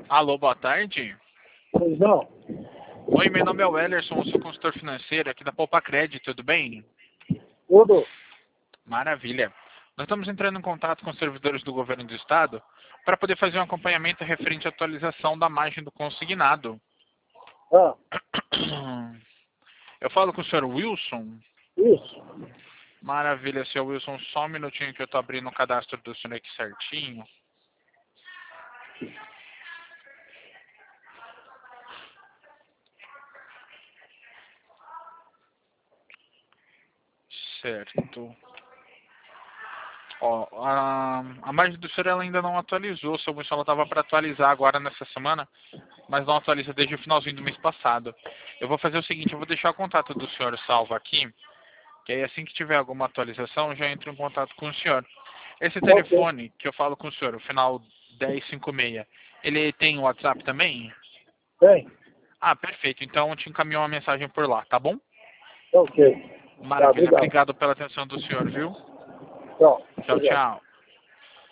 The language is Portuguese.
Alô, boa tarde. Pois não? Oi, meu nome é Wellerson, eu sou consultor financeiro aqui da Poupa Crédito, tudo bem? Tudo? Maravilha. Nós estamos entrando em contato com os servidores do governo do estado para poder fazer um acompanhamento referente à atualização da margem do consignado. Ah, Eu falo com o senhor Wilson. isso. Maravilha, senhor Wilson, só um minutinho que eu estou abrindo o cadastro do senhor aqui certinho. Certo. Ó, a margem do senhor ela ainda não atualizou, seu Wilson, ela estava para atualizar agora nessa semana, mas não atualiza desde o finalzinho do mês passado. Eu vou fazer o seguinte, eu vou deixar o contato do senhor salvo aqui, que aí assim que tiver alguma atualização, eu já entro em contato com o senhor. Esse Ok. telefone que eu falo com o senhor, o final 1056, ele tem WhatsApp também? Bem, Ah, perfeito. Então eu te encaminho uma mensagem por lá, tá bom? ok. Tá, Maravilha. obrigado. Obrigado pela atenção do senhor, viu? Tchau. Tchau, Obrigado. tchau.